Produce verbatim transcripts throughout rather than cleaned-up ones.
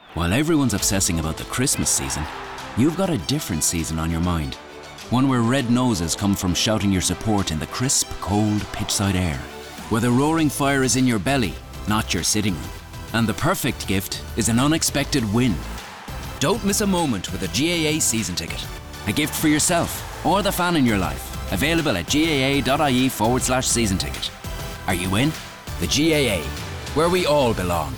While everyone's obsessing about the Christmas season, you've got a different season on your mind. One where red noses come from shouting your support in the crisp, cold, pitchside air. Where the roaring fire is in your belly, not your sitting room. And the perfect gift is an unexpected win. Don't miss a moment with a G A A season ticket. A gift for yourself or the fan in your life. Available at gaa.ie forward slash season ticket. Are you in? The G A A, where we all belong.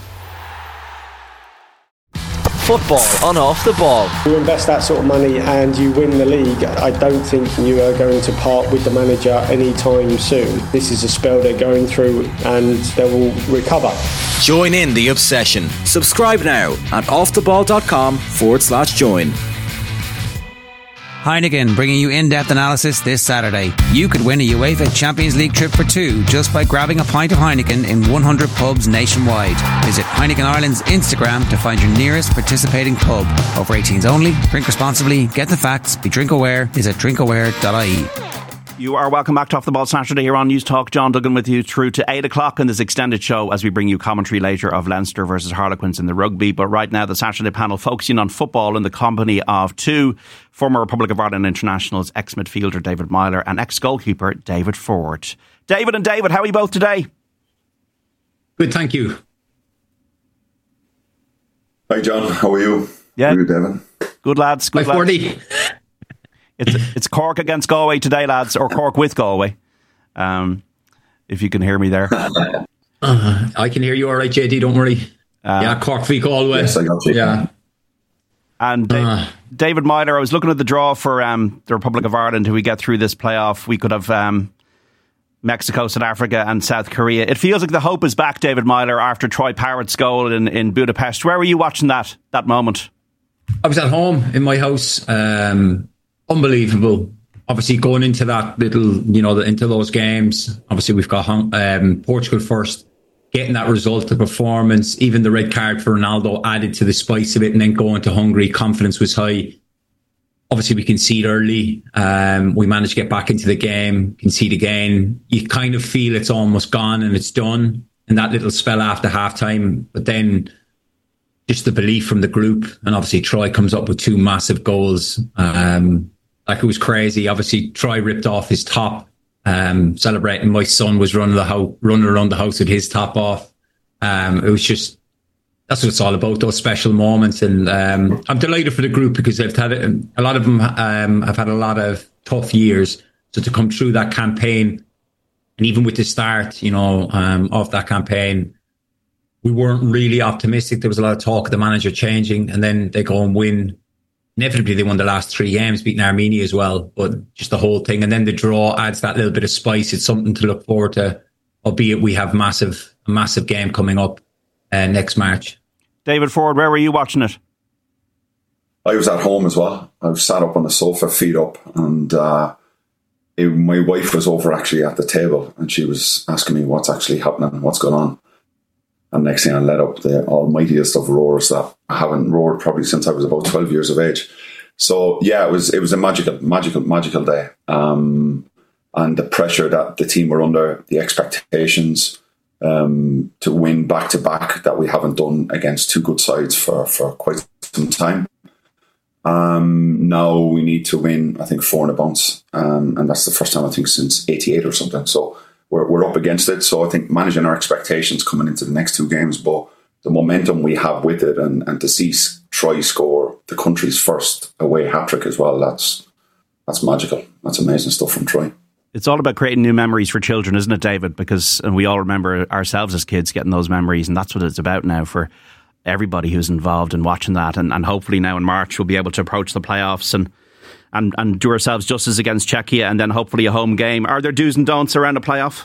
Football on Off the Ball. You invest that sort of money and you win the league, I don't think you are going to part with the manager anytime soon. This is a spell they're going through and they will recover. Join in the obsession. Subscribe now at offtheball.com forward slash join. Heineken bringing you in-depth analysis this Saturday. You could win a UEFA Champions League trip for two just by grabbing a pint of Heineken in one hundred pubs nationwide. Visit Heineken Ireland's Instagram to find your nearest participating pub. Over eighteens only. Drink responsibly. Get the facts. Be drink aware. Visit drinkaware dot I E. You are welcome back to Off the Ball Saturday here on News Talk. John Duggan with you through to eight o'clock in this extended show as we bring you commentary later of Leinster versus Harlequins in the rugby. But right now, the Saturday panel focusing on football in the company of two former Republic of Ireland internationals, ex-midfielder David Meyler and ex-goalkeeper David Forde. David and David, how are you both today? Good, thank you. Hi, John. How are you? Yeah. How are you, David? Good, lads. Good, Hi, lads. forty. It's it's Cork against Galway today, lads, or Cork with Galway. Um, if you can hear me there. Uh, I can hear you all right, J D, don't worry. Uh, yeah, Cork v Galway. Yes, I got you. Yeah. And da- uh, David Meyler, I was looking at the draw for um, the Republic of Ireland, who we get through this playoff. We could have um, Mexico, South Africa and South Korea. It feels like the hope is back, David Meyler, after Troy Parrott's goal in, in Budapest. Where were you watching that that moment? I was at home in my house. Um, unbelievable. Obviously, going into that little, you know, into those games, obviously we've got um, Portugal first, getting that result, the performance, even the red card for Ronaldo added to the spice of it, and then going to Hungary, confidence was high. Obviously, we concede early. Um, we managed to get back into the game, concede again. You kind of feel it's almost gone and it's done in that little spell after halftime. But then just the belief from the group, and obviously Troy comes up with two massive goals. Um, like it was crazy. Obviously, Troy ripped off his top, um, celebrating. My son was running the house, running around the house with his top off. Um, it was just, that's what it's all about, those special moments. And um, I'm delighted for the group because they've had a, a lot of them um, have had a lot of tough years. So to come through that campaign, and even with the start, you know, um, of that campaign, we weren't really optimistic. There was a lot of talk of the manager changing, and then they go and win. Inevitably, they won the last three games, beating Armenia as well. But just the whole thing, and then the draw adds that little bit of spice. It's something to look forward to, albeit we have massive, a massive game coming up uh, next March. David Forde, where were you watching it? I was at home as well. I was sat up on the sofa, feet up, and uh, it, my wife was over actually at the table, and she was asking me what's actually happening, what's going on. And next thing I let up the almightiest of roars that I haven't roared probably since I was about twelve years of age. So yeah, it was it was a magical, magical, magical day. Um, and the pressure that the team were under, the expectations um, to win back to back that we haven't done against two good sides for, for quite some time. Um, now we need to win, I think, four in a bounce. Um, and that's the first time I think since eighty-eight or something. So We're, we're up against it. So I think managing our expectations coming into the next two games, but the momentum we have with it, and, and to see Troy score the country's first away hat-trick as well, that's that's magical. That's amazing stuff from Troy. It's all about creating new memories for children, isn't it, David? Because and we all remember ourselves as kids getting those memories, and that's what it's about now for everybody who's involved in watching that. And, and hopefully now in March we'll be able to approach the playoffs and And, and do ourselves justice against Czechia, and then hopefully a home game. Are there do's and don'ts around a playoff?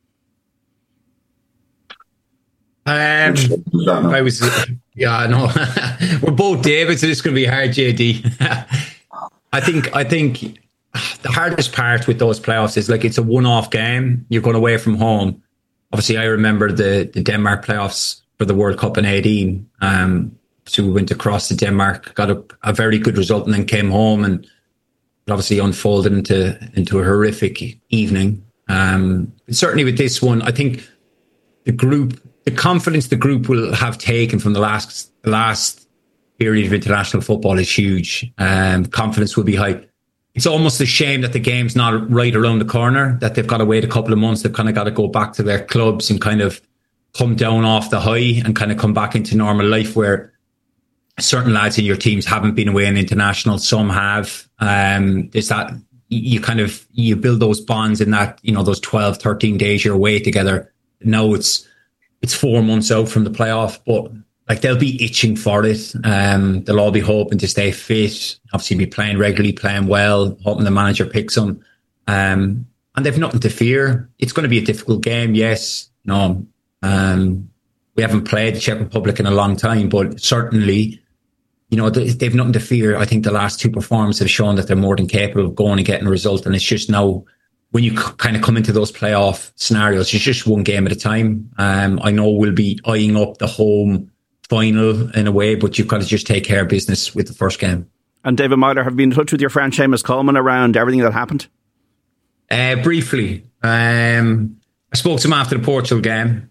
Um, I was, yeah, no, we're both David, so this is going to be hard, J D. I think, I think the hardest part with those playoffs is like it's a one-off game. You're going away from home. Obviously, I remember the, the Denmark playoffs for the World Cup in eighteen. Um, so we went across to Denmark, got a, a very good result, and then came home and obviously unfolded into into a horrific evening. Um, certainly with this one, I think the group, the confidence the group will have taken from the last the last period of international football is huge. Um, confidence will be high. It's almost a shame that the game's not right around the corner, that they've got to wait a couple of months. They've kind of got to go back to their clubs and kind of come down off the high and kind of come back into normal life, where certain lads in your teams haven't been away in international. Some have. Um, there's that, you kind of, you build those bonds in that, you know, those twelve, thirteen days you're away together. Now it's, it's four months out from the playoff, but like they'll be itching for it. Um, they'll all be hoping to stay fit, obviously be playing regularly, playing well, hoping the manager picks them. Um, and they've nothing to fear. It's going to be a difficult game, yes. No, um, we haven't played the Czech Republic in a long time, but certainly, you know, they've nothing to fear. I think the last two performances have shown that they're more than capable of going and getting a result. And it's just now, when you kind of come into those playoff scenarios, it's just one game at a time. Um, I know we'll be eyeing up the home final in a way, but you've got to just take care of business with the first game. And David Meyler, have you been in touch with your friend Seamus Coleman around everything that happened? Uh, briefly. Um, I spoke to him after the Portugal game.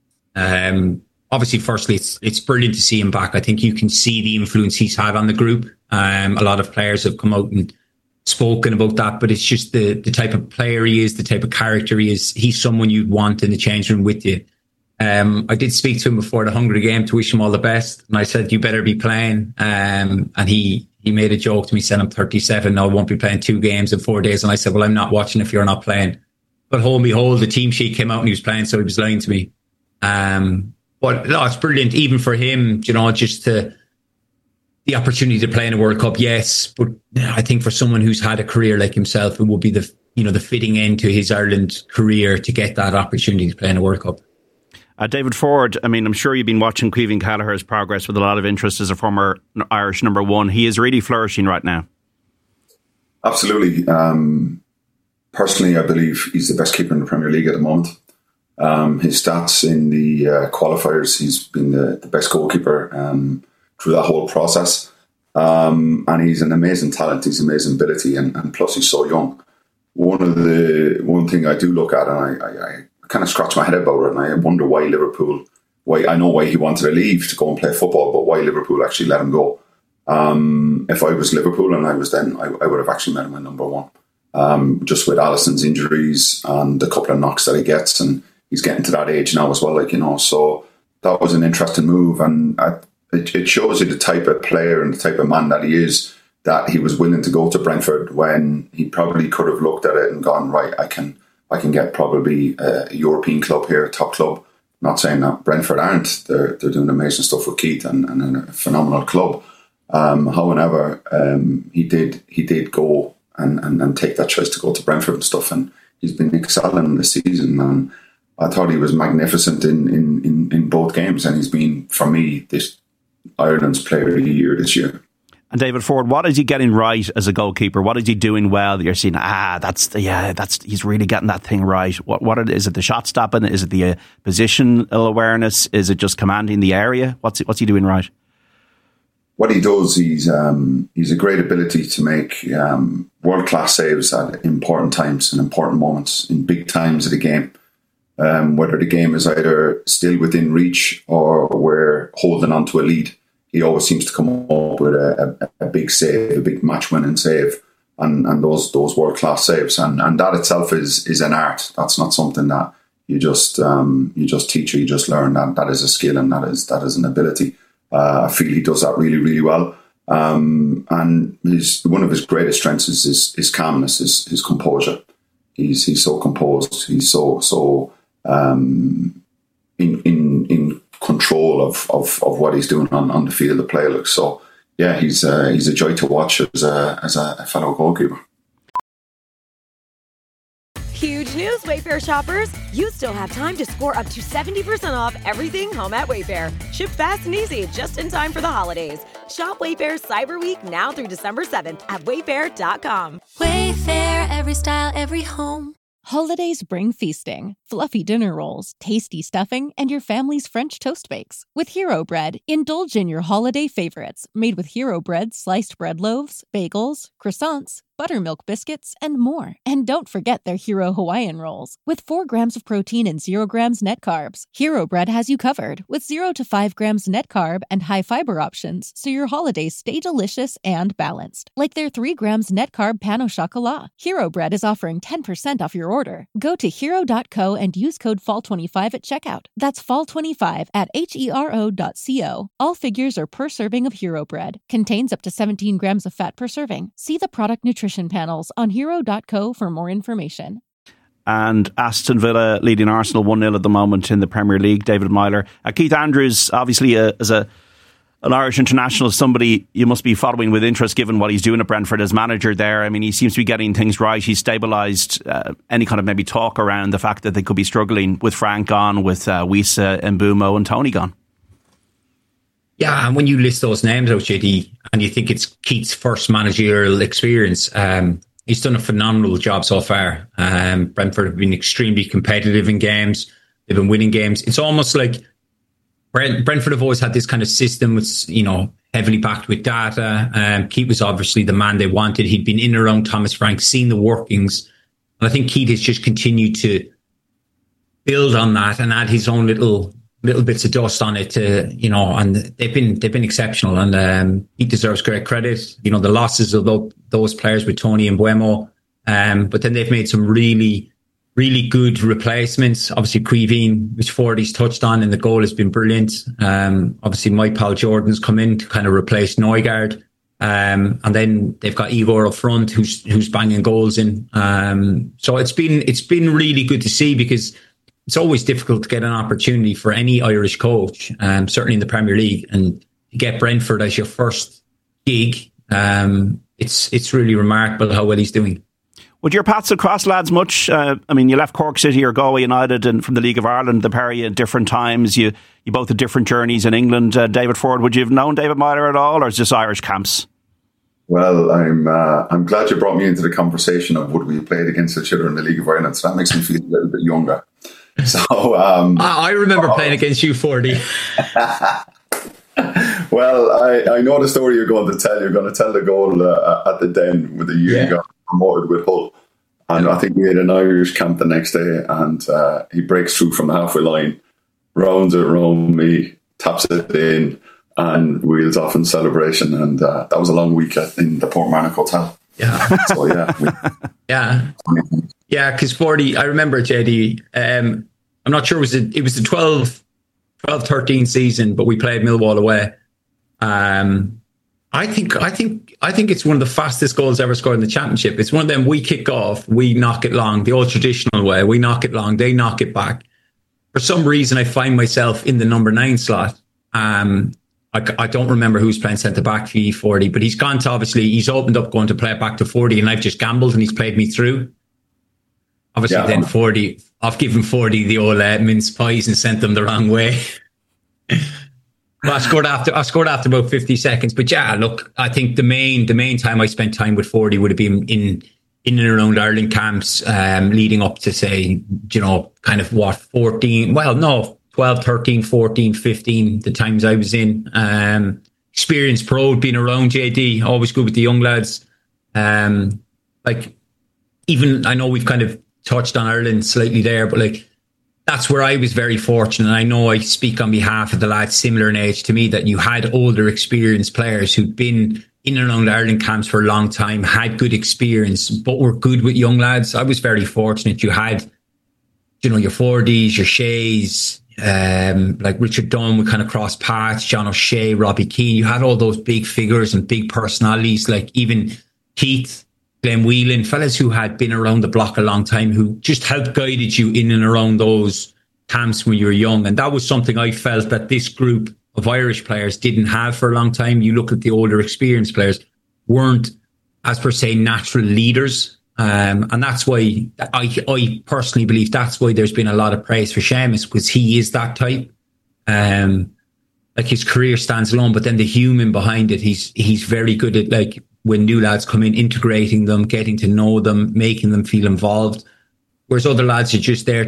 Um, obviously, firstly, it's it's brilliant to see him back. I think you can see the influence he's had on the group. Um, a lot of players have come out and spoken about that, but it's just the, the type of player he is, the type of character he is. He's someone you'd want in the change room with you. Um, I did speak to him before the Hungary game to wish him all the best. And I said, you better be playing. Um, and he, he made a joke to me, saying, I'm thirty-seven, now I won't be playing two games in four days. And I said, well, I'm not watching if you're not playing. But hold and behold, the team sheet came out and he was playing, so he was lying to me. Um, but no, it's brilliant, even for him, you know, just to, the opportunity to play in a World Cup, yes. But I think for someone who's had a career like himself, it would be the, you know, the fitting end to his Ireland career to get that opportunity to play in a World Cup. Uh, David Ford, I mean, I'm sure you've been watching Caoimhín Kelleher's progress with a lot of interest as a former Irish number one. He is really flourishing right now. Absolutely. Um, personally, I believe he's the best keeper in the Premier League at the moment. Um, his stats in the uh, qualifiers, he's been the, the best goalkeeper um, through that whole process. Um, and he's an amazing talent, he's amazing ability, and, and plus he's so young. One of the one thing I do look at, and I, I, I kind of scratch my head about it, and I wonder why Liverpool, why I know why he wanted to leave to go and play football, but why Liverpool actually let him go. Um, if I was Liverpool and I was then, I, I would have actually made him my number one. Um, just with Alisson's injuries and a couple of knocks that he gets, and he's getting to that age now as well, like, you know, so that was an interesting move, and I, it, it shows you the type of player and the type of man that he is, that he was willing to go to Brentford when he probably could have looked at it and gone, right, I can I can get probably a European club here, a top club. Not saying that Brentford aren't. They're they're doing amazing stuff with Keith and, and a phenomenal club. Um, however, um, he did he did go and, and, and take that choice to go to Brentford and stuff, and he's been excelling this season. And I thought he was magnificent in, in, in, in both games, and he's been, for me, this Ireland's player of the year this year. And David Ford, what is he getting right as a goalkeeper? What is he doing well that you're seeing? Ah, that's the, yeah, that's he's really getting that thing right. What what is it? The shot stopping? Is it the uh, positional awareness? Is it just commanding the area? What's he, what's he doing right? What he does, he's um, he's a great ability to make um, world class saves at important times and important moments in big times of the game. Um, whether the game is either still within reach or we're holding on to a lead, he always seems to come up with a, a, a big save, a big match-winning save, and, and those those world-class saves, and, and that itself is is an art. That's not something that you just um, you just teach or you just learn. That that is a skill, and that is that is an ability. Uh, I feel he does that really, really well. Um, and his one of his greatest strengths is his, his calmness, his, his composure. He's he's so composed. He's so so um, in in in. control of, of, of what he's doing on, on the field of play. Like, so yeah, he's uh, he's a joy to watch as a as a fellow goalkeeper. Huge news, Wayfair shoppers! You still have time to score up to seventy percent off everything home at Wayfair. Ship fast and easy, just in time for the holidays. Shop Wayfair's Cyber Week now through December seventh at wayfair dot com. Wayfair, every style, every home. Holidays bring feasting. fluffy dinner rolls, tasty stuffing, and your family's French toast bakes. With Hero Bread, indulge in your holiday favorites, made with Hero Bread sliced bread loaves, bagels, croissants, buttermilk biscuits, and more. And don't forget their Hero Hawaiian rolls. With four grams of protein and zero grams net carbs, Hero Bread has you covered with zero to five grams net carb and high fiber options, so your holidays stay delicious and balanced. Like their three grams net carb pan au chocolat. Hero Bread is offering ten percent off your order. Go to hero dot co and use code fall twenty-five at checkout. That's fall twenty-five at hero dot co. All figures are per serving of Hero Bread. Contains up to seventeen grams of fat per serving. See the product nutrition panels on hero dot co for more information. And Aston Villa leading Arsenal one nil at the moment in the Premier League. David Myler. Uh, Keith Andrews, obviously uh, as a an Irish international, somebody you must be following with interest given what he's doing at Brentford as manager there. I mean, he seems to be getting things right. He's stabilised uh, any kind of maybe talk around the fact that they could be struggling with Frank gone, with uh, Wissa, Mbeumo and Tony gone. Yeah, and when you list those names out, J D, and you think it's Keith's first managerial experience, um, he's done a phenomenal job so far. Um, Brentford have been extremely competitive in games. They've been winning games. It's almost like Brent, Brentford have always had this kind of system with, you know, heavily backed with data. Um, Keith was obviously the man they wanted. He'd been in and around Thomas Frank, seen the workings. And I think Keith has just continued to build on that and add his own little... little bits of dust on it to, you know, and they've been they've been exceptional, and um, he deserves great credit. You know, the losses of those, those players with Tony and Mbeumo, um, but then they've made some really, really good replacements. Obviously, Quiveen, which Fordy's touched on, and the goal has been brilliant. Um, obviously, my pal Jordan's come in to kind of replace Neugaard, um, and then they've got Igor up front, who's who's banging goals in. Um, so it's been it's been really good to see, because it's always difficult to get an opportunity for any Irish coach, um, certainly in the Premier League, and to get Brentford as your first gig. Um, it's it's really remarkable how well he's doing. Would your paths cross, lads, much? Uh, I mean, you left Cork City or Galway United and from the League of Ireland, the pair of you at different times. You you both had different journeys in England. Uh, David Ford, would you have known David Myler at all, or is it just Irish camps? Well, I'm uh, I'm glad you brought me into the conversation of would we have played against each other in the League of Ireland. So that makes me feel a little bit younger. So um, I remember uh, playing against you, Fordy. Well, I, I know the story you're going to tell. You're going to tell the goal uh, at the Den with the year yeah. you got promoted with Hull. And I think we had an Irish camp the next day, and uh, he breaks through from the halfway line, rounds it around me, taps it in, and wheels off in celebration. And uh, that was a long week in the Portmarnock Hotel. Yeah. So, yeah. We, yeah. Yeah, because Fordy, I remember, J D, um, I'm not sure, it was, a, it was the twelve thirteen season, but we played Millwall away. Um, I think I think I think it's one of the fastest goals ever scored in the championship. It's one of them, we kick off, we knock it long, the old traditional way. We knock it long, they knock it back. For some reason, I find myself in the number nine slot. Um, I, I don't remember who's playing centre back for E forty, but he's gone to, obviously, he's opened up going to play it back to forty, and I've just gambled and he's played me through. Obviously, yeah. Then forty, I've given forty the old uh, mince pies and sent them the wrong way. Well, I scored after I scored after about fifty seconds. But yeah, look, I think the main the main time I spent time with forty would have been in in and around Ireland camps, um, leading up to, say, you know, kind of what, fourteen, well, no, twelve, thirteen, fourteen, fifteen, the times I was in. Um, experienced pro, being around J D, always good with the young lads. Um, like, even, I know we've kind of touched on Ireland slightly there, but like, that's where I was very fortunate. And I know I speak on behalf of the lads similar in age to me, that you had older experienced players who'd been in and around Ireland camps for a long time, had good experience, but were good with young lads. I was very fortunate. You had, you know, your Fordies, your Shays, um, like Richard Dunn would kind of cross paths, John O'Shea, Robbie Keane. You had all those big figures and big personalities, like even Keith, Glenn Whelan, fellas who had been around the block a long time, who just helped guided you in and around those camps when you were young. And that was something I felt that this group of Irish players didn't have for a long time. You look at the older experienced players, weren't, as per se, natural leaders. Um, and that's why I, I personally believe that's why there's been a lot of praise for Seamus, because he is that type. Um, like, his career stands alone, but then the human behind it, he's he's very good at, like, when new lads come in, integrating them, getting to know them, making them feel involved. Whereas other lads are just there to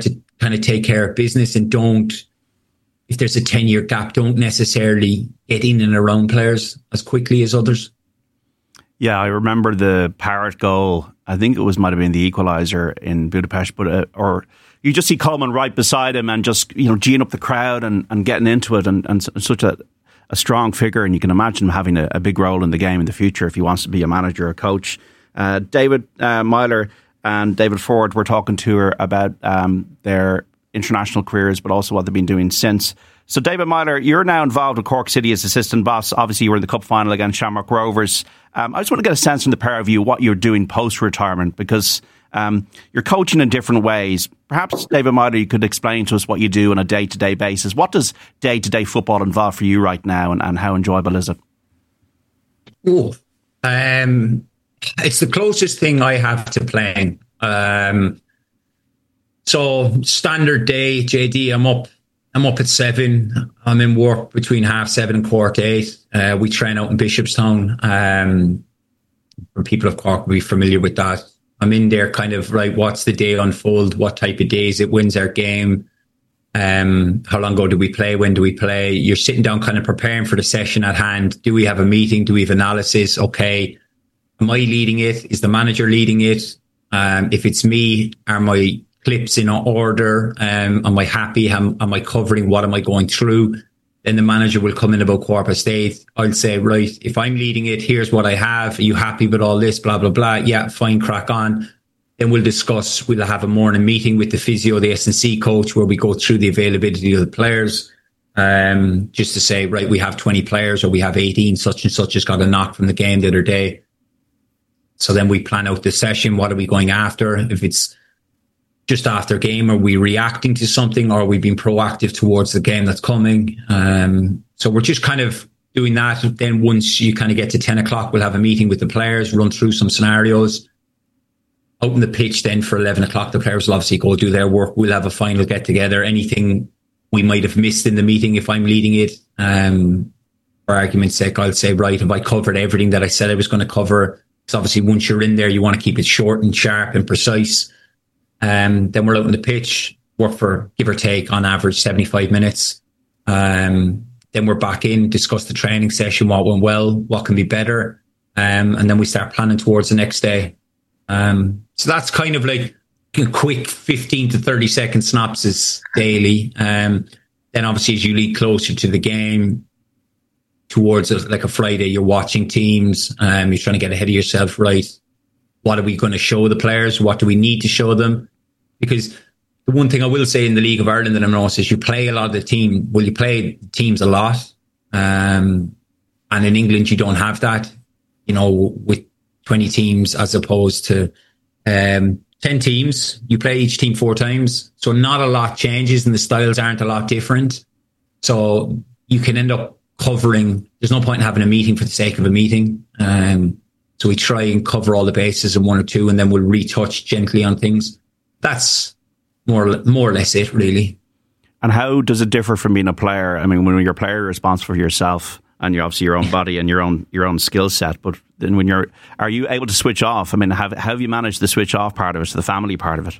kind of take care of business and don't, if there's a ten-year gap, don't necessarily get in and around players as quickly as others. Yeah, I remember the Parrott goal. I think it was might have been the equaliser in Budapest, but uh, or you just see Coleman right beside him and just, you know, geeing up the crowd and, and getting into it, and, and such a, a strong figure. And you can imagine him having a, a big role in the game in the future if he wants to be a manager or a coach. Uh, David uh, Meyler and David Ford were talking to her about um, their international careers, but also what they've been doing since. So, David Meyler, you're now involved with Cork City as assistant boss. Obviously, you were in the cup final against Shamrock Rovers. Um, I just want to get a sense from the pair of you what you're doing post-retirement, because um, you're coaching in different ways. Perhaps, David Meyler, you could explain to us what you do on a day-to-day basis. What does day-to-day football involve for you right now, and, and how enjoyable is it? Oh, um, it's the closest thing I have to playing. Um, so, standard day, J D, I'm up. I'm up at seven. I'm in work between half seven and quarter to eight. Uh, we train out in Bishopstown. Um, for people of Cork will be familiar with that. I'm in there kind of, right, what's the day unfold? What type of days it wins our game? Um, how long ago do we play? When do we play? You're sitting down kind of preparing for the session at hand. Do we have a meeting? Do we have analysis? Okay. Am I leading it? Is the manager leading it? Um, if it's me, are my clips in order? Um, am I happy? Am, am I covering? What am I going through? Then the manager will come in about quarter past eight. I'll say, right, if I'm leading it, here's what I have. Are you happy with all this? Blah, blah, blah. Yeah, fine, crack on. Then we'll discuss. We'll have a morning meeting with the physio, the S and C coach, where we go through the availability of the players. Um, just to say, right, we have twenty players or we have eighteen, such and such has got a knock from the game the other day. So then we plan out the session. What are we going after? If it's just after game, are we reacting to something, or are we being proactive towards the game that's coming? Um, so we're just kind of doing that. Then once you kind of get to ten o'clock, we'll have a meeting with the players, run through some scenarios. Out on the pitch then for eleven o'clock, the players will obviously go do their work. We'll have a final get together. Anything we might have missed in the meeting, if I'm leading it, um, for argument's sake, I'll say, right, have I covered everything that I said I was going to cover? Because obviously once you're in there, you want to keep it short and sharp and precise. Um, then we're out on the pitch, work for, give or take, on average, seventy-five minutes. Um, then we're back in, discuss the training session, what went well, what can be better. Um, and then we start planning towards the next day. Um, so that's kind of like a quick fifteen to thirty second synopsis daily. Um, then obviously as you lead closer to the game, towards a, like a Friday, you're watching teams, um, you're trying to get ahead of yourself, right? What are we going to show the players? What do we need to show them? Because the one thing I will say in the League of Ireland that I'm noticing is you play a lot of the team. Well, you play teams a lot. Um, and in England, you don't have that, you know, with twenty teams as opposed to um, ten teams. You play each team four times. So not a lot changes and the styles aren't a lot different. So you can end up covering. There's no point in having a meeting for the sake of a meeting. Um, so we try and cover all the bases in one or two, and then we'll retouch gently on things. That's more, more or less it, really. And how does it differ from being a player? I mean, when you're a player, you're responsible for yourself and you're obviously your own body and your own your own skill set. But then when you're, are you able to switch off? I mean, have, how have you managed the switch off part of it, the family part of it?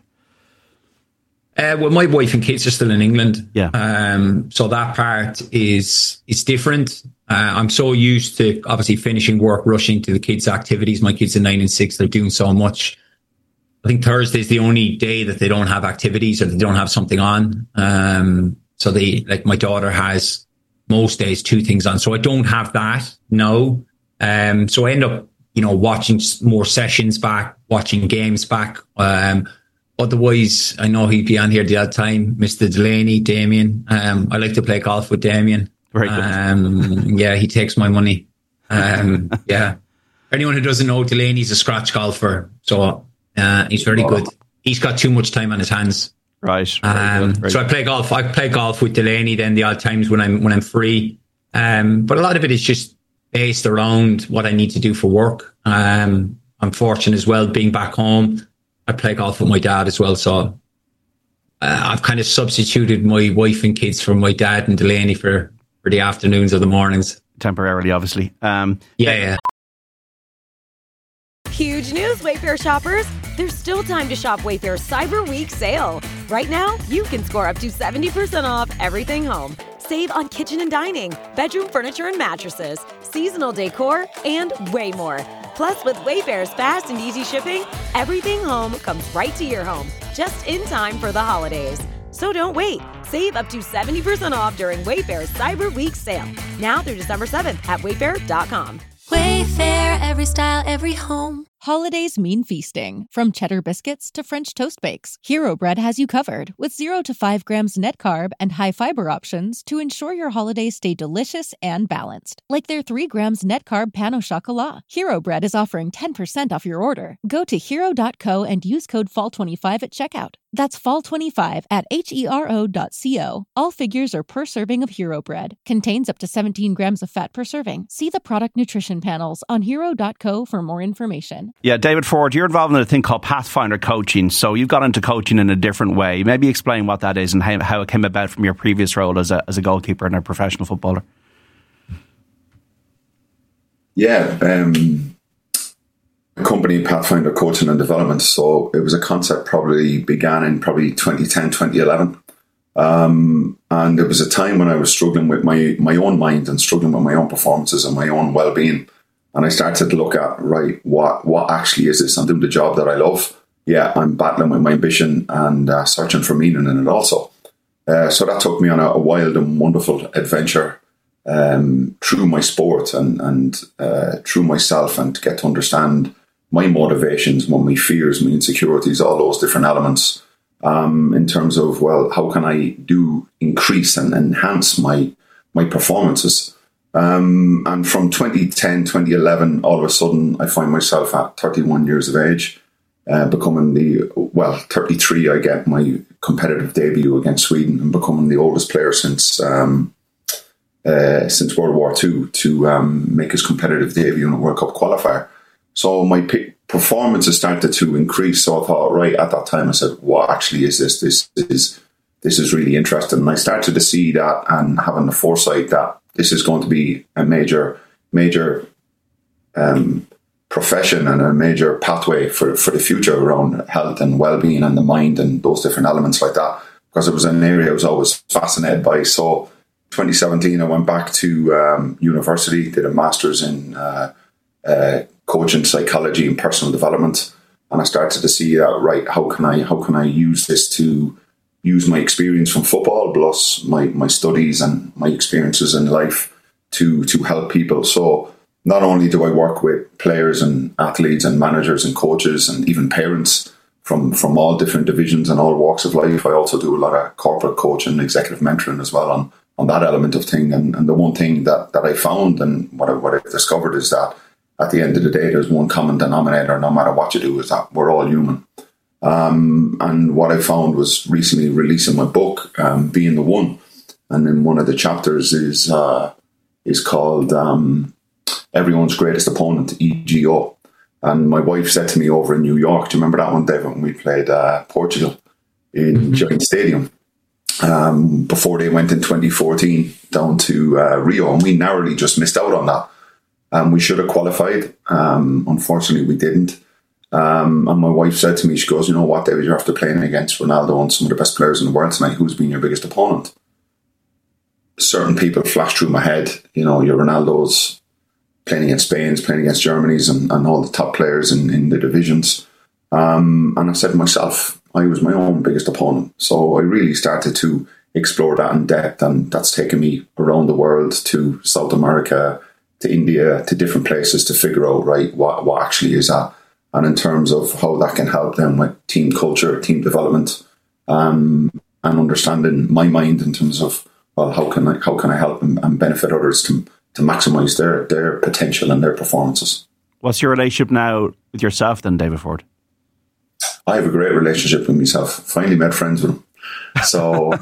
Uh, well, my wife and kids are still in England. Yeah. Um, so that part is, is different. Uh, I'm so used to obviously finishing work, rushing to the kids' activities. My kids are nine and six. They're doing so much. I think Thursday is the only day that they don't have activities or they don't have something on. Um, so they, like my daughter has most days two things on. So I don't have that. No. Um, so I end up, you know, watching more sessions back, watching games back. Um, otherwise, I know he'd be on here the odd time. Mister Delaney, Damien. Um, I like to play golf with Damien. Very good. Um, yeah, he takes my money. Um, yeah. Anyone who doesn't know, Delaney's a scratch golfer. So, Uh, he's very good. He's got too much time on his hands. Right. Um, so I play golf. I play golf with Delaney then the odd times when I'm when I'm free. Um, but a lot of it is just based around what I need to do for work. Um, I'm fortunate as well being back home. I play golf with my dad as well. So uh, I've kind of substituted my wife and kids for my dad and Delaney for, for the afternoons or the mornings. Temporarily, obviously. Um, yeah, yeah. Huge news, Wayfair shoppers! There's still time to shop Wayfair's Cyber Week sale. Right now, you can score up to seventy percent off everything home. Save on kitchen and dining, bedroom furniture and mattresses, seasonal decor, and way more. Plus, with Wayfair's fast and easy shipping, everything home comes right to your home, just in time for the holidays. So don't wait. Save up to seventy percent off during Wayfair's Cyber Week sale. Now through December seventh at wayfair dot com. Wayfair, every style, every home. Holidays mean feasting. From cheddar biscuits to French toast bakes, Hero Bread has you covered with zero to five grams net carb and high fiber options to ensure your holidays stay delicious and balanced. Like their three grams net carb pan au chocolat. Hero Bread is offering ten percent off your order. Go to hero dot co and use code fall twenty-five at checkout. That's fall twenty-five at hero dot co. All figures are per serving of Hero Bread. Contains up to seventeen grams of fat per serving. See the product nutrition panels on hero dot co for more information. Yeah, David Ford, you're involved in a thing called Pathfinder Coaching. So you've got into coaching in a different way. Maybe explain what that is and how, how it came about from your previous role as a as a goalkeeper and a professional footballer. Yeah, um, company Pathfinder Coaching and Development. So it was a concept probably began in probably twenty ten, twenty eleven. Um, and it was a time when I was struggling with my, my own mind and struggling with my own performances and my own well-being. And I started to look at, right, what what actually is this? I'm doing the job that I love. Yeah, I'm battling with my ambition and uh, searching for meaning in it also. Uh, so that took me on a, a wild and wonderful adventure um, through my sport and, and uh, through myself, and to get to understand my motivations, my fears, my insecurities, all those different elements um, in terms of, well, how can I do increase and enhance my my performances? Um, and from twenty ten, twenty eleven, all of a sudden, I find myself at thirty-one years of age, uh, becoming the, well, thirty-three, I get my competitive debut against Sweden and becoming the oldest player since um, uh, since World War Two to um, make his competitive debut in a World Cup qualifier. So my p- performances started to increase. So I thought, right, at that time, I said, what actually is this? This is, this is really interesting. And I started to see that and having the foresight that this is going to be a major, major um, profession and a major pathway for, for the future around health and well-being and the mind and those different elements like that, because it was an area I was always fascinated by. So twenty seventeen, I went back to um, university, did a master's in uh, uh, coaching, psychology and personal development. And I started to see that, right, how can I, how can I use this to use my experience from football plus my, my studies and my experiences in life to to help people. So not only do I work with players and athletes and managers and coaches and even parents from, from all different divisions and all walks of life, I also do a lot of corporate coaching, executive mentoring as well on, on that element of thing. And, and the one thing that, that I found and what, I, what I've discovered is that at the end of the day, there's one common denominator, no matter what you do, is that we're all human. Um, and what I found was recently releasing my book, um, Being the One. And then one of the chapters is uh, is called um, Everyone's Greatest Opponent, E G O. And my wife said to me over in New York, do you remember that one, David, when we played uh, Portugal in mm-hmm. Giant Stadium? Um, before they went in twenty fourteen down to uh, Rio. And we narrowly just missed out on that. Um, we should have qualified. Um, unfortunately, we didn't. Um, and my wife said to me, she goes, you know what, David, you're after playing against Ronaldo and some of the best players in the world tonight. Who's been your biggest opponent? Certain people flashed through my head. You know, your Ronaldo's playing against Spain's, playing against Germany's and, and all the top players in, in the divisions. Um, and I said to myself, I was my own biggest opponent. So I really started to explore that in depth. And that's taken me around the world to South America, to India, to different places to figure out, right, what, what actually is that. And in terms of how that can help them with team culture, team development, um, and understanding my mind in terms of, well, how can I how can I help and, and benefit others to to maximise their their potential and their performances. What's your relationship now with yourself then, David Ford? I have a great relationship with myself. Finally made friends with him. So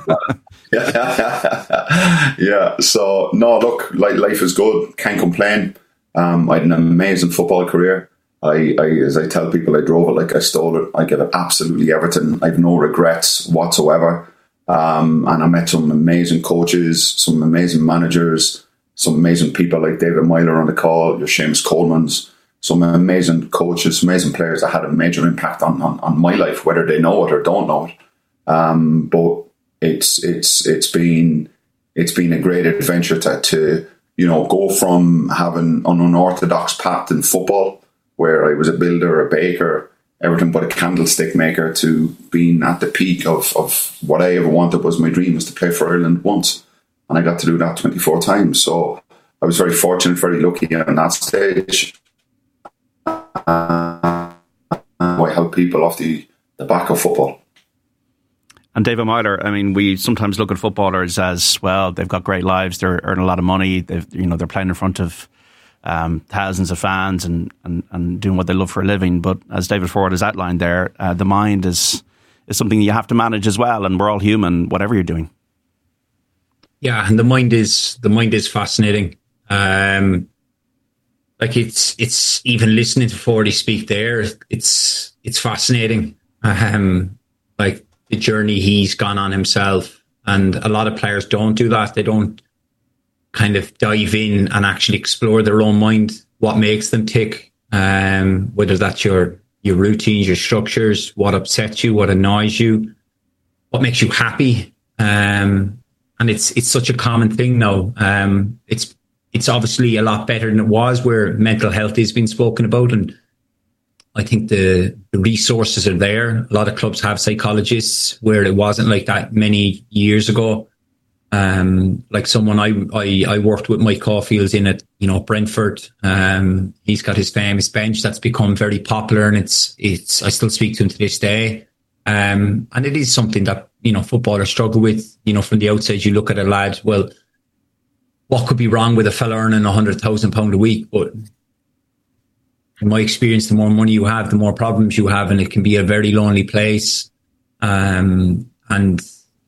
yeah, yeah. So no, look, like life is good. Can't complain. Um, I had an amazing football career. I, I, as I tell people, I drove it like I stole it. I give it absolutely everything. I have no regrets whatsoever. Um, and I met some amazing coaches, some amazing managers, some amazing people like David Myler on the call, your Seamus Coleman's, some amazing coaches, amazing players that had a major impact on, on, on my life, whether they know it or don't know it. Um, but it's it's it's been it's been a great adventure to, to you know go from having an unorthodox path in football, where I was a builder, a baker, everything but a candlestick maker, to being at the peak of, of what I ever wanted was my dream was to play for Ireland once. And I got to do that twenty-four times. So I was very fortunate, very lucky on that stage. Uh, I help people off the, the back of football. And David Meyler, I mean, we sometimes look at footballers as, well, they've got great lives, they're earning a lot of money, they've, you know, they're playing in front of um, thousands of fans and, and, and doing what they love for a living. But as David Forde has outlined there, uh, the mind is is something you have to manage as well, and we're all human, whatever you're doing. Yeah, and the mind is the mind is fascinating. Um, like it's it's even listening to Fordy speak there, it's it's fascinating. Um, like the journey he's gone on himself, and a lot of players don't do that. They don't kind of dive in and actually explore their own mind, what makes them tick, um, whether that's your your routines, your structures, what upsets you, what annoys you, what makes you happy. Um, and it's it's such a common thing now. Um, it's it's obviously a lot better than it was, where mental health has been spoken about, and I think the, the resources are there. A lot of clubs have psychologists, where it wasn't like that many years ago. Um, like someone I, I, I worked with, Mike Caulfield's in at, you know, Brentford. Um, he's got his famous bench that's become very popular, and it's, it's, I still speak to him to this day. Um, and it is something that, you know, footballers struggle with. You know, from the outside, you look at a lad, well, what could be wrong with a fella earning a hundred thousand pound a week? But in my experience, the more money you have, the more problems you have, and it can be a very lonely place. Um, and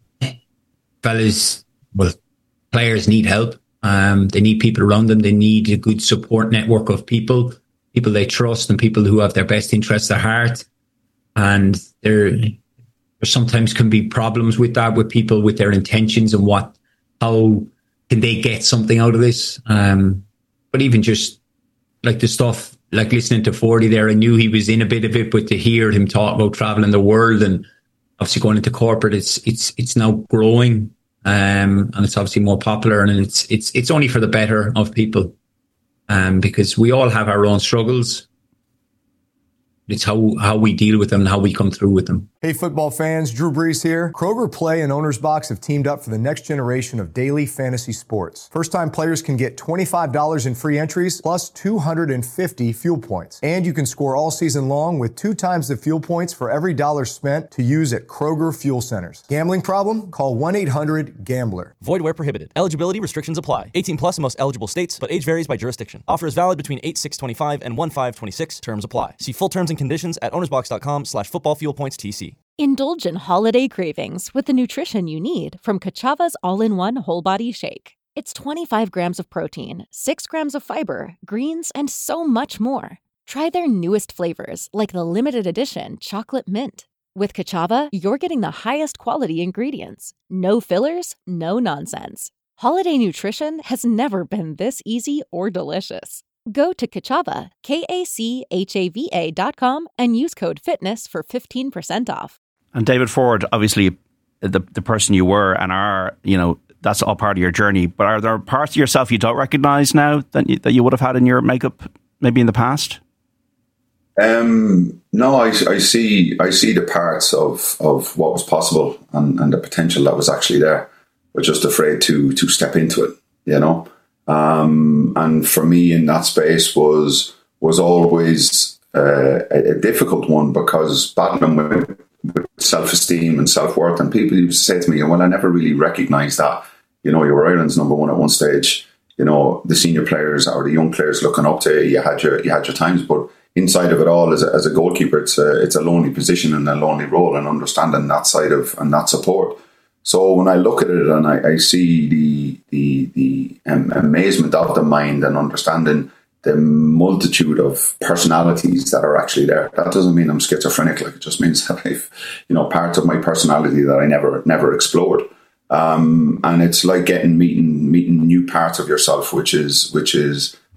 fellas, well, players need help. Um, they need people around them. They need a good support network of people, people they trust, and people who have their best interests at heart. And there, there sometimes can be problems with that, with people with their intentions and what, how can they get something out of this? Um, but even just like the stuff, like listening to Fordy there, I knew he was in a bit of it, but to hear him talk about traveling the world and obviously going into corporate, it's it's it's now growing, um, and it's obviously more popular, and it's it's it's only for the better of people, um, because we all have our own struggles. It's how, how we deal with them and how we come through with them. Hey, football fans, Drew Brees here. Kroger Play and Owner's Box have teamed up for the next generation of daily fantasy sports. First-time players can get twenty-five dollars in free entries plus two hundred fifty fuel points. And you can score all season long with two times the fuel points for every dollar spent to use at Kroger Fuel Centers. Gambling problem? Call one eight hundred gambler. Void where prohibited. Eligibility restrictions apply. eighteen plus in most eligible states, but age varies by jurisdiction. Offer is valid between eight six twenty-five and one five twenty-six. Terms apply. See full terms and conditions at ownersbox.com slash football fuel points TC. Indulge in holiday cravings with the nutrition you need from Kachava's all-in-one whole body shake. It's twenty-five grams of protein, six grams of fiber, greens, and so much more. Try their newest flavors, like the limited edition chocolate mint. With Kachava, you're getting the highest quality ingredients. No fillers, no nonsense. Holiday nutrition has never been this easy or delicious. Go to Kachava, K A C H A V A dot com, and use code FITNESS for fifteen percent off. And David Forde, obviously, the the person you were and are, you know, that's all part of your journey. But are there parts of yourself you don't recognise now that you, that you would have had in your makeup, maybe in the past? Um, no, I, I see I see the parts of, of what was possible and, and the potential that was actually there, but just afraid to to step into it, you know. Um, and for me in that space was was always uh, a, a difficult one, because battling with, with self-esteem and self-worth, and people used to say to me, well, I never really recognised that, you know, you were Ireland's number one at one stage, you know, the senior players or the young players looking up to you, you had your, you had your times, but inside of it all, as a, as a goalkeeper, it's a, it's a lonely position and a lonely role, and understanding that side of, and that support. So when I look at it and I, I see the the the um, amazement of the mind and understanding the multitude of personalities that are actually there, that doesn't mean I'm schizophrenic. Like, it just means that I've, you know, parts of my personality that I never never explored. Um, and it's like getting meeting meeting new parts of yourself, which is which is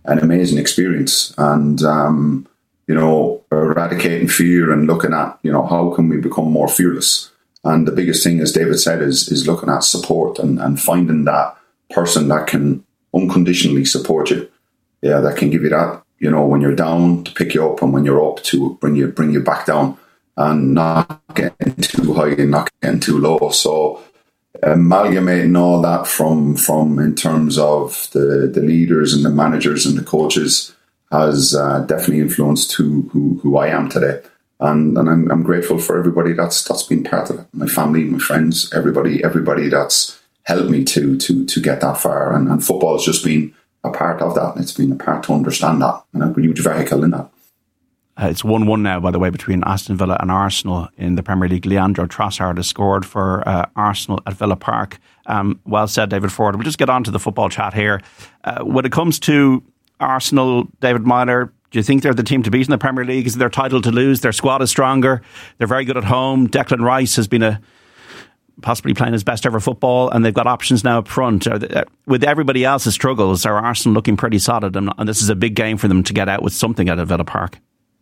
an amazing experience. And, um, you know, eradicating fear and looking at, you know, how can we become more fearless? And the biggest thing, as David said, is is looking at support and, and finding that person that can unconditionally support you. Yeah, that can give you that, you know, when you're down to pick you up, and when you're up to bring you bring you back down, and not getting too high and not getting too low. So amalgamating all that from from in terms of the, the leaders and the managers and the coaches has uh, definitely influenced who, who who I am today. And and I'm I'm grateful for everybody that's that's been part of it. My family, my friends, everybody everybody that's helped me to to to get that far. And, and football has just been a part of that. It's been a part to understand that, and a huge vehicle in that. Uh, it's one one now, by the way, between Aston Villa and Arsenal in the Premier League. Leandro Trossard has scored for uh, Arsenal at Villa Park. Um, well said, David Forde. We'll just get on to the football chat here. Uh, when it comes to Arsenal, David Meyler, do you think they're the team to beat in the Premier League? Is it their title to lose? Their squad is stronger. They're very good at home. Declan Rice has been a possibly playing his best ever football, and they've got options now up front. They, with everybody else's struggles, are Arsenal looking pretty solid? And, and this is a big game for them to get out with something out of Villa Park.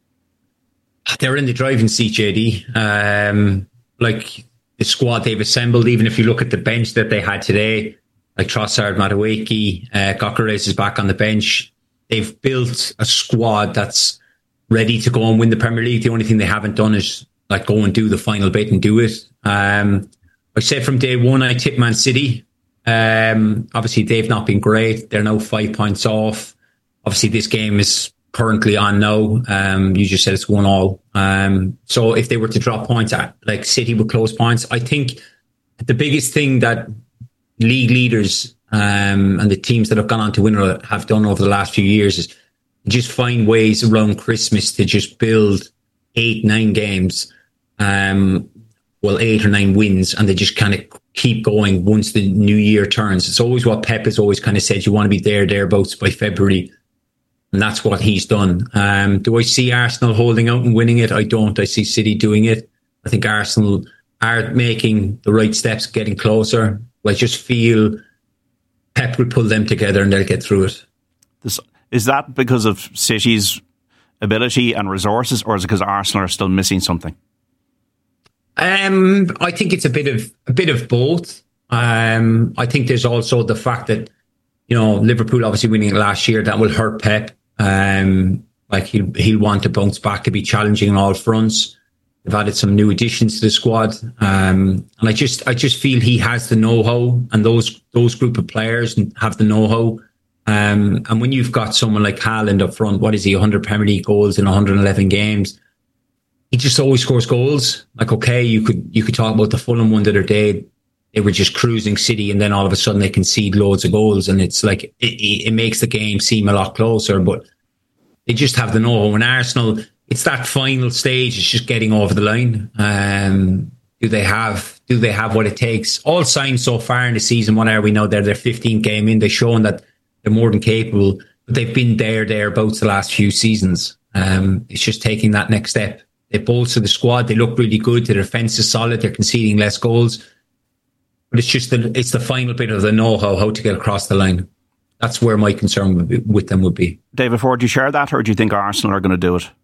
They're in the driving seat, J D. Um, like the squad they've assembled, even if you look at the bench that they had today, like Trossard, Madueke, uh, Gyökeres is back on the bench. They've built a squad that's ready to go and win the Premier League. The only thing they haven't done is like go and do the final bit and do it. Um, I said from day one, I tipped Man City. Um, obviously, they've not been great. They're now five points off. Obviously, this game is currently on now. Um, you just said it's one all. Um, so if they were to drop points, at, like City would close points. I think the biggest thing that league leaders um, and the teams that have gone on to win have done over the last few years is just find ways around Christmas to just build eight, nine games, um, well, eight or nine wins, and they just kind of keep going once the new year turns. It's always what Pep has always kind of said, you want to be there, thereabouts by February. And that's what he's done. Um, do I see Arsenal holding out and winning it? I don't. I see City doing it. I think Arsenal are making the right steps, getting closer. I just feel Pep will pull them together and they'll get through it. This, is that because of City's ability and resources, or is it because Arsenal are still missing something? Um, I think it's a bit of a bit of both. Um, I think there's also the fact that, you know, Liverpool obviously winning it last year, that will hurt Pep. Um, like he'll he'll want to bounce back to be challenging on all fronts. They've added some new additions to the squad, um, and I just I just feel he has the know-how, and those those group of players have the know-how. Um, and when you've got someone like Haaland up front, what is he, one hundred Premier League goals in one hundred eleven games? He just always scores goals. Like, okay, you could you could talk about the Fulham one the other day. They were just cruising City, and then all of a sudden they concede loads of goals, and it's like it, it makes the game seem a lot closer. But they just have the know-how. And Arsenal, it's that final stage. It's just getting over the line. Um, do they have do they have what it takes? All signs so far in the season. What are we now? They're their fifteenth game in. They've shown that they're more than capable. But they've been there thereabouts the last few seasons. Um, it's just taking that next step. They bolster the squad. They look really good. The defence is solid. They're conceding less goals. But it's just the it's the final bit of the know-how, how to get across the line. That's where my concern would be, with them would be. David Forde, do you share that, or do you think Arsenal are going to do it?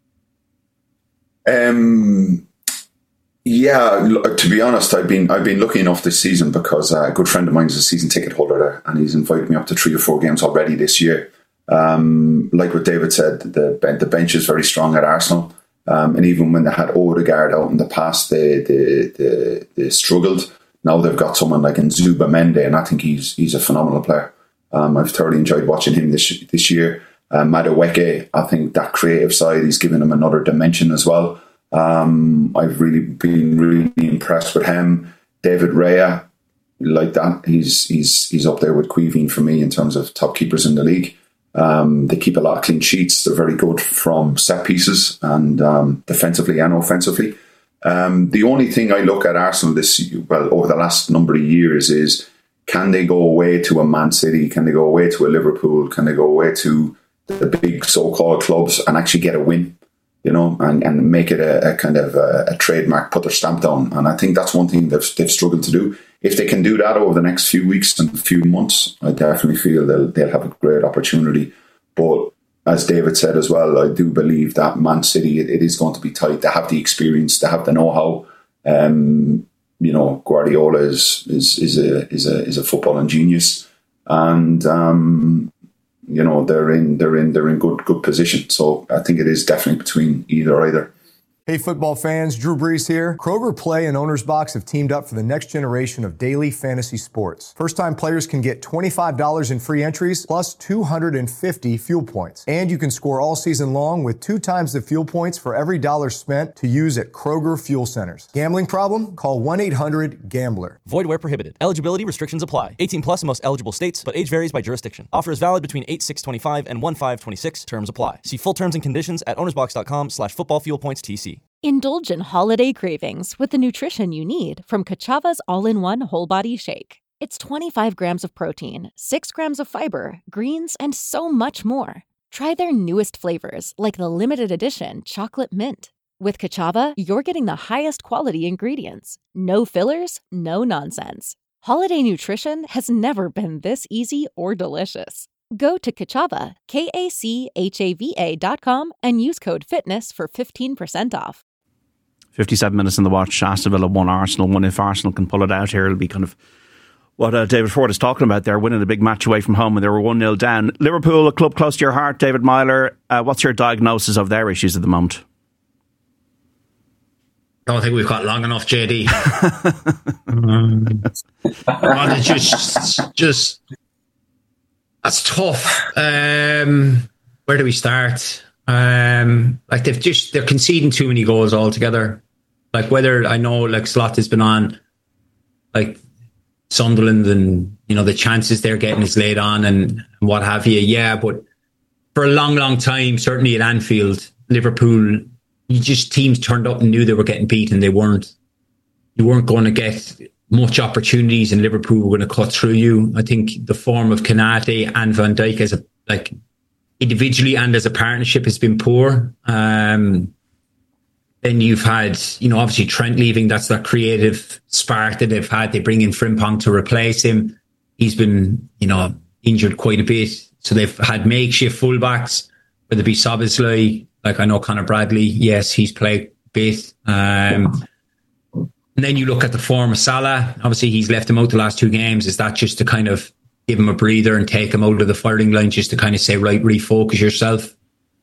Um, yeah, to be honest, I've been I've been lucky enough this season because a good friend of mine is a season ticket holder there, and he's invited me up to three or four games already this year. Um, like what David said, the the bench is very strong at Arsenal. Um, and even when they had Odegaard out in the past, they, they, they, they struggled. Now they've got someone like Nzuba Mende, and I think he's he's a phenomenal player. Um, I've thoroughly enjoyed watching him this this year. Uh, Madueke, I think that creative side, he's given him another dimension as well. Um, I've really been really impressed with him. David Raya, like that, he's he's he's up there with Quivin for me in terms of top keepers in the league. Um, they keep a lot of clean sheets. They're very good from set pieces and um, defensively and offensively. Um, the only thing I look at Arsenal this well over the last number of years is, can they go away to a Man City? Can they go away to a Liverpool? Can they go away to the big so-called clubs and actually get a win? You know, and, and make it a, a kind of a, a trademark, put their stamp down. And I think that's one thing they've, they've struggled to do. If they can do that over the next few weeks and few months, I definitely feel they'll, they'll have a great opportunity. But as David said as well, I do believe that Man City, it, it is going to be tight. They have the experience, they have the know-how. Um, you know, Guardiola is is is a is a is a footballing genius, and um, you know they're in they're in they're in good good position. So I think it is definitely between either or either. Hey, football fans, Drew Brees here. Kroger Play and Owner's Box have teamed up for the next generation of daily fantasy sports. First-time players can get twenty-five dollars in free entries plus two hundred fifty fuel points. And you can score all season long with two times the fuel points for every dollar spent to use at Kroger Fuel Centers. Gambling problem? Call one eight hundred gambler. Void where prohibited. Eligibility restrictions apply. eighteen plus in most eligible states, but age varies by jurisdiction. Offer is valid between eight six twenty-five and one five twenty-six. Terms apply. See full terms and conditions at ownersbox.com slash football fuel points TC. Indulge in holiday cravings with the nutrition you need from Kachava's all-in-one whole body shake. It's twenty-five grams of protein, six grams of fiber, greens, and so much more. Try their newest flavors like the limited edition chocolate mint. With Kachava, you're getting the highest quality ingredients. No fillers, no nonsense. Holiday nutrition has never been this easy or delicious. Go to Kachava, K A C H A V A dot com and use code FITNESS for fifteen percent off. fifty-seven minutes in the watch. Aston Villa won, Arsenal won. If Arsenal can pull it out here, it'll be kind of what uh, David Ford is talking about there, winning a big match away from home when they were one nil down. Liverpool, a club close to your heart, David Myler. Uh, what's your diagnosis of their issues at the moment? I don't think we've got long enough, J D. um, oh, just, just that's tough. Um, where do we start? Um, like they've just they're conceding too many goals altogether. Like whether I know like Slot has been on like Sunderland and you know the chances they're getting is laid on and, and what have you. Yeah, but for a long, long time, certainly at Anfield, Liverpool, you just teams turned up and knew they were getting beaten. They weren't. You weren't going to get much opportunities, and Liverpool were going to cut through you. I think the form of Konate and Van Dijk as a like. individually and as a partnership has been poor. Um, then you've had, you know, obviously Trent leaving. That's that creative spark that they've had. They bring in Frimpong to replace him. He's been, you know, injured quite a bit. So they've had makeshift fullbacks, whether it be Szoboszlai, like I know Conor Bradley. Yes, he's played a bit. Um, and then you look at the form of Salah. Obviously, he's left him out the last two games. Is that just to kind of give him a breather and take him out of the firing line just to kind of say, right, refocus yourself.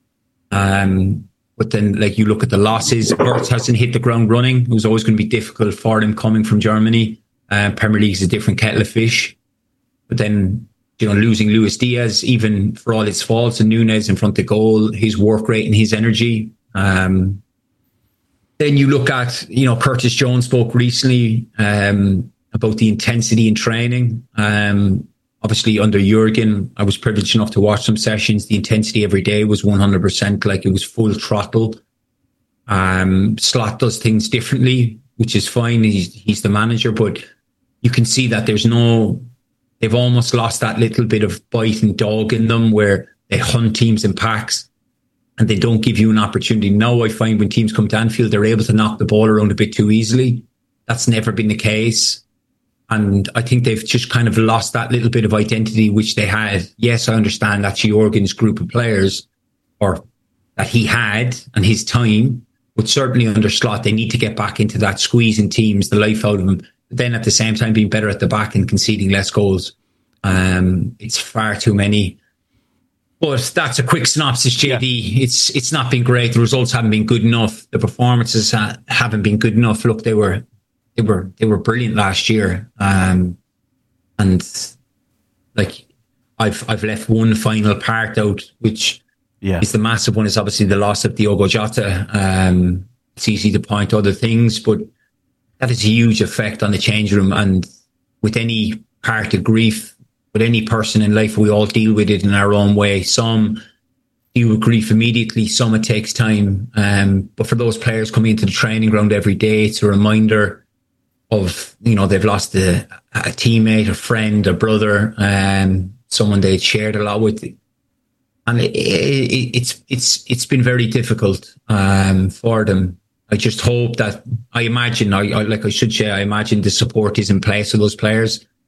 Um, but then, like, you look at the losses. Wirtz hasn't hit the ground running. It was always going to be difficult for him coming from Germany. Uh, Premier League is a different kettle of fish. But then, you know, losing Luis Diaz, even for all its faults, and Núñez in front of goal, his work rate and his energy. Um, then you look at, you know, Curtis Jones spoke recently um, about the intensity in training. Um, Obviously, under Jurgen, I was privileged enough to watch some sessions. The intensity every day was one hundred percent, like it was full throttle. Um, Slot does things differently, which is fine. He's, he's the manager, but you can see that there's no, they've almost lost that little bit of bite and dog in them where they hunt teams in packs and they don't give you an opportunity. Now I find when teams come to Anfield, they're able to knock the ball around a bit too easily. That's never been the case. And I think they've just kind of lost that little bit of identity which they had. Yes, I understand that's Jurgen's group of players, or that he had and his time, but certainly under Slot, they need to get back into that squeezing teams, the life out of them, but then at the same time being better at the back and conceding less goals. Um, it's far too many. But that's a quick synopsis, J D. Yeah. It's it's not been great. The results haven't been good enough. The performances ha- haven't been good enough. Look, they were... They were they were brilliant last year, um, and like I've I've left one final part out, which yeah. is the massive one. Is obviously the loss of Diogo Jota. Um, it's easy to point to other things, but that has a huge effect on the change room. And with any part of grief, with any person in life, we all deal with it in our own way. Some deal with grief immediately, some it takes time. Um, but for those players coming into the training ground every day, it's a reminder of, you know, they've lost a, a teammate, a friend, a brother, um, someone they shared a lot with. And it, it, it's it's it's been very difficult um, for them. I just hope that, I imagine, I, I like I should say, I imagine the support is in place for those players.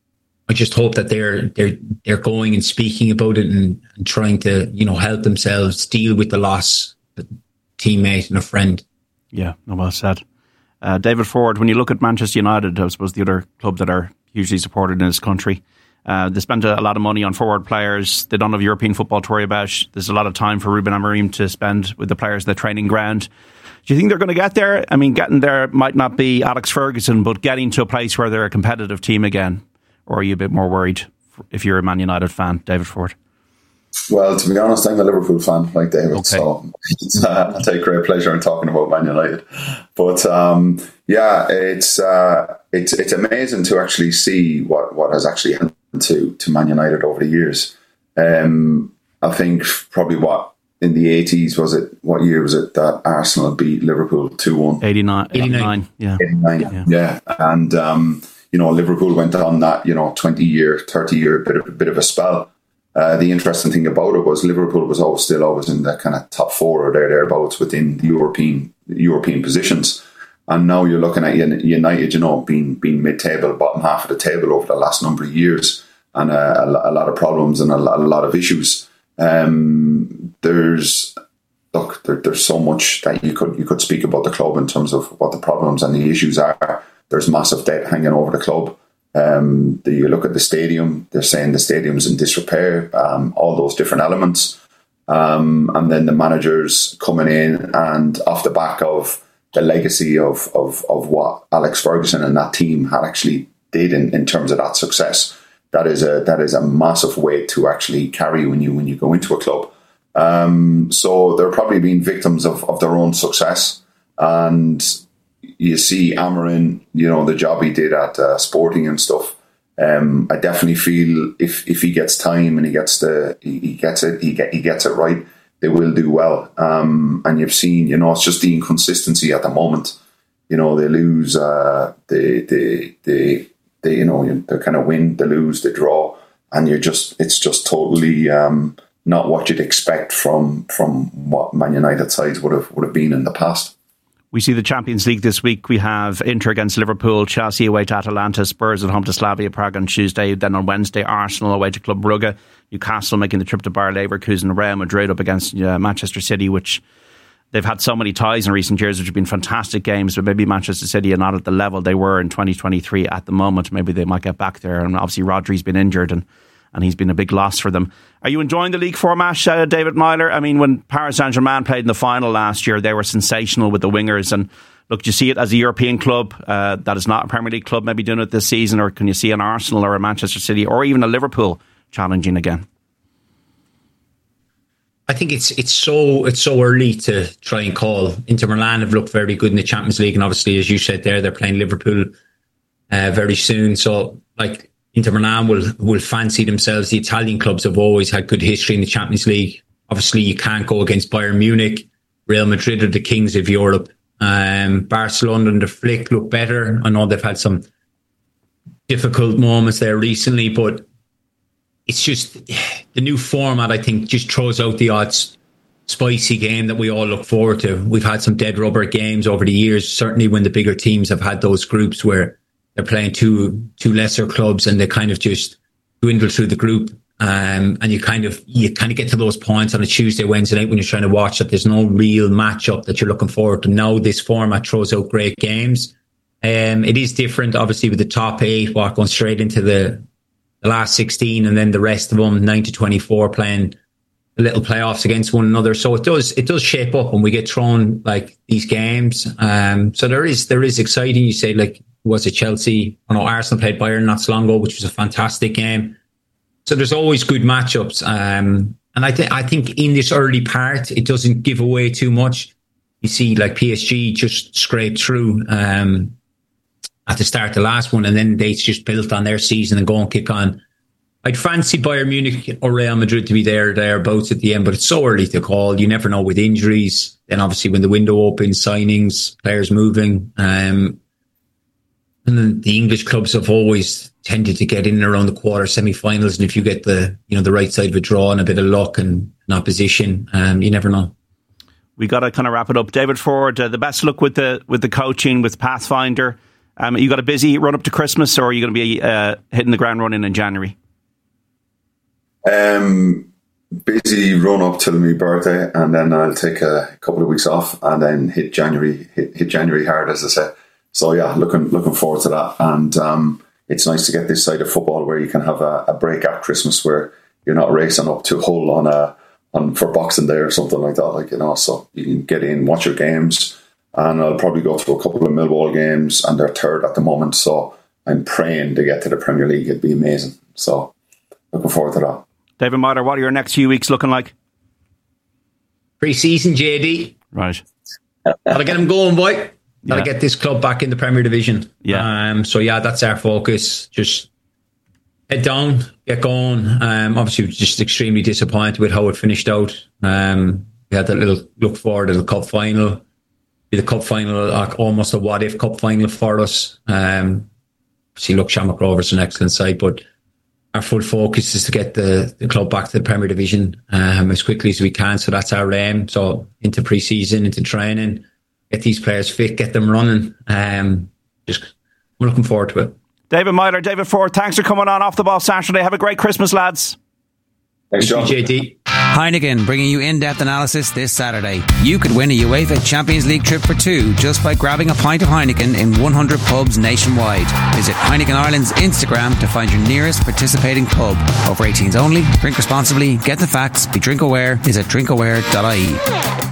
I just hope that they're they're they're going and speaking about it and, and trying to, you know, help themselves deal with the loss of a teammate and a friend. Yeah, no, well said. Uh, David Ford, when you look at Manchester United, I suppose the other club that are hugely supported in this country, uh, they spend a, a lot of money on forward players. They don't have European football to worry about. There's a lot of time for Ruben Amorim to spend with the players in the training ground. Do you think they're going to get there? I mean, getting there might not be Alex Ferguson, but getting to a place where they're a competitive team again? Or are you a bit more worried if you're a Man United fan, David Ford? Well, to be honest, I'm a Liverpool fan, like David, okay. so uh, I take great pleasure in talking about Man United. But um, yeah, it's uh, it's it's amazing to actually see what, what has actually happened to, to Man United over the years. Um, I think probably what in the eighties was it? What year was it that Arsenal beat Liverpool two one? eighty-nine, eighty-nine, yeah, eighty-nine, yeah, yeah. And um, you know, Liverpool went on that you know twenty year, thirty year bit of a bit of a spell. Uh, the interesting thing about it was Liverpool was always still always in the kind of top four or there thereabouts within the European European positions, and now you're looking at United, you know, being being mid table, bottom half of the table over the last number of years, and uh, a, a lot of problems and a, a lot of issues. Um, there's look, there, there's so much that you could you could speak about the club in terms of what the problems and the issues are. There's massive debt hanging over the club. Um, the, you look at the stadium, they're saying the stadium's in disrepair, um, all those different elements. Um, and then the managers coming in and off the back of the legacy of, of, of what Alex Ferguson and that team had actually did in, in terms of that success. That is a that is a massive weight to actually carry when you when you go into a club. Um, so they're probably being victims of, of their own success. And you see Amorim, you know, the job he did at uh, Sporting and stuff. Um, I definitely feel if, if he gets time and he gets the he, he gets it he get he gets it right, they will do well. Um, and you've seen, you know, it's just the inconsistency at the moment. You know, they lose, uh, they they they they you know they kind of win, they lose, they draw, and you're just it's just totally um, not what you'd expect from from what Man United sides would have would have been in the past. We see the Champions League this week. We have Inter against Liverpool, Chelsea away to Atalanta, Spurs at home to Slavia Prague on Tuesday. Then on Wednesday, Arsenal away to Club Brugge, Newcastle making the trip to Bayer Leverkusen, Real Madrid up against uh, Manchester City, which they've had so many ties in recent years, which have been fantastic games, but maybe Manchester City are not at the level they were in twenty twenty-three at the moment. Maybe they might get back there. And obviously Rodri's been injured and and he's been a big loss for them. Are you enjoying the league format, uh, David Myler? I mean, when Paris Saint-Germain played in the final last year, they were sensational with the wingers. And look, do you see it as a European club uh, that is not a Premier League club maybe doing it this season? Or can you see an Arsenal or a Manchester City or even a Liverpool challenging again? I think it's it's so it's so early to try and call. Inter Milan have looked very good in the Champions League, and obviously, as you said there, they're playing Liverpool uh, very soon. So, like, Inter Milan will will fancy themselves. The Italian clubs have always had good history in the Champions League. Obviously, you can't go against Bayern Munich. Real Madrid are the kings of Europe. Um, Barcelona and the Flick look better. I know they've had some difficult moments there recently, but it's just the new format, I think, just throws out the odds. Spicy game that we all look forward to. We've had some dead rubber games over the years, certainly when the bigger teams have had those groups where they're playing two two lesser clubs and they kind of just dwindle through the group. Um, and you kind of you kind of get to those points on a Tuesday, Wednesday night when you're trying to watch that there's no real matchup that you're looking forward to. Now this format throws out great games. Um, it is different, obviously, with the top eight, what, going straight into the, the last sixteen, and then the rest of them, nine to twenty-four, playing the little playoffs against one another. So it does it does shape up when we get thrown like these games. Um, so there is there is exciting. You say, like, was it Chelsea? I know Arsenal played Bayern not so long ago, which was a fantastic game. So there's always good matchups. Um, and I, th- I think in this early part, it doesn't give away too much. You see, like, P S G just scraped through um, at the start of the last one, and then they just built on their season and go and kick on. I'd fancy Bayern Munich or Real Madrid to be there, thereabouts at the end, but it's so early to call. You never know with injuries. Then obviously when the window opens, signings, players moving. Um, and then the English clubs have always tended to get in and around the quarter semi-finals. And if you get the, you know, the right side of a draw and a bit of luck and an opposition, um, you never know. We got to kind of wrap it up. David Ford, uh, the best luck with the with the coaching, with Pathfinder. Um, you got a busy run up to Christmas, or are you going to be uh, hitting the ground running in January? Um, busy run up till my birthday, and then I'll take a couple of weeks off, and then hit January, hit, hit January hard, as I say. So yeah, looking looking forward to that, and um, it's nice to get this side of football where you can have a, a break at Christmas, where you're not racing up to Hull on a on for Boxing Day or something like that, like, you know. So you can get in, watch your games, and I'll probably go to a couple of Millwall games, and they're third at the moment. So I'm praying to get to the Premier League. It'd be amazing. So looking forward to that. David Meyler, what are your next few weeks looking like? Pre-season, J D. Right. Gotta get them going, boy. Gotta Yeah. get this club back in the Premier Division. Yeah. Um. So yeah, that's our focus. Just head down, get going. Um. Obviously, we're just extremely disappointed with how it finished out. Um. We had that little look forward to the cup final. Be the cup final, like almost a what if cup final for us. Um. See, look, Shamrock Rovers an excellent side, but our full focus is to get the, the club back to the Premier Division um, as quickly as we can. So that's our aim. So into pre-season, into training, get these players fit, get them running. Um, just, I'm looking forward to it. David Meyler, David Ford, thanks for coming on Off the Ball Saturday. Have a great Christmas, lads. Thanks, John. J D. Heineken bringing you in-depth analysis this Saturday. You could win a UEFA Champions League trip for two just by grabbing a pint of Heineken in one hundred pubs nationwide. Visit Heineken Ireland's Instagram to find your nearest participating pub. Over eighteens only. Drink responsibly. Get the facts. Be drink aware. Visit drinkaware dot I E.